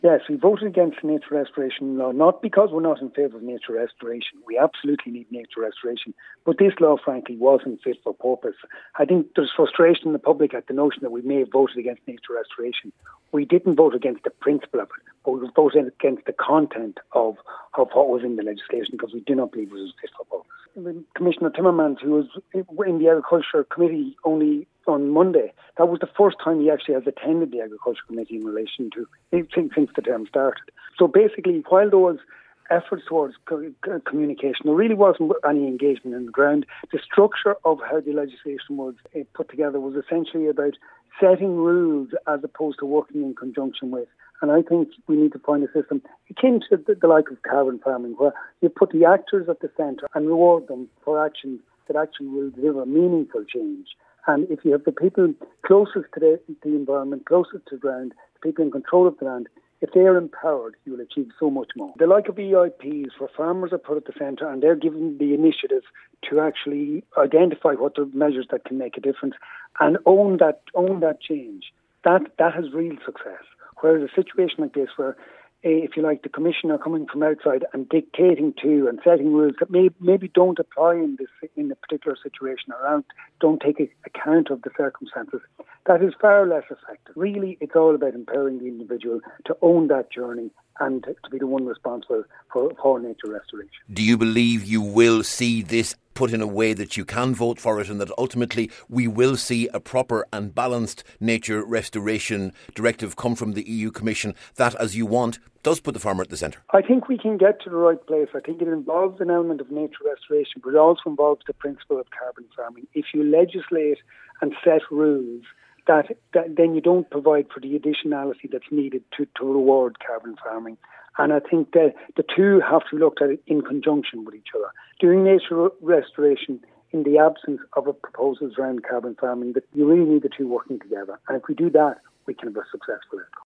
Yes, we voted against the nature restoration law, not because we're not in favour of nature restoration. We absolutely need nature restoration. But this law, frankly, wasn't fit for purpose. I think there's frustration in the public at the notion that we may have voted against nature restoration. We didn't vote against the principle of it, but we voted against the content of what was in the legislation because we do not believe it was fit for purpose. Commissioner Timmermans, who was in the Agriculture Committee only on Monday, that was the first time he actually has attended the Agriculture Committee in relation to since the term started. So basically, while there was efforts towards communication, there really wasn't any engagement on the ground. The structure of how the legislation was put together was essentially about setting rules as opposed to working in conjunction with. And I think we need to find a system akin to the like of carbon farming, where you put the actors at the centre and reward them for actions that actually will deliver meaningful change. And if you have the people closest to the environment, closest to the ground, the people in control of the land, if they are empowered, you will achieve so much more. The like of EIPs, where farmers are put at the centre and they're given the initiative to actually identify what the measures that can make a difference and own that change, that has real success. Whereas a situation like this where, if you like, the commissioner coming from outside and dictating to and setting rules that maybe don't apply in a particular situation or don't take account of the circumstances, that is far less effective. Really, it's all about empowering the individual to own that journey and to be the one responsible for nature restoration. Do you believe you will see this put in a way that you can vote for it and that ultimately we will see a proper and balanced nature restoration directive come from the EU Commission that, as you want, does put the farmer at the centre? I think we can get to the right place. I think it involves an element of nature restoration, but it also involves the principle of carbon farming. If you legislate and set rules, then you don't provide for the additionality that's needed to reward carbon farming. And I think that the two have to be looked at in conjunction with each other. Doing nature restoration in the absence of proposals around carbon farming, that you really need the two working together. And if we do that, we can have a successful outcome.